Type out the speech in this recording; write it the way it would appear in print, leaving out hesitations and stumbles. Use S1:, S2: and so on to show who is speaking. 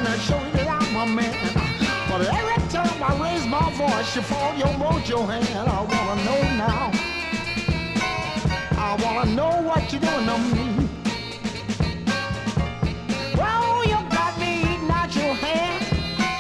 S1: and show you that I'm a man. But every time I raise my voice, you fall, you both your hand. I wanna know now.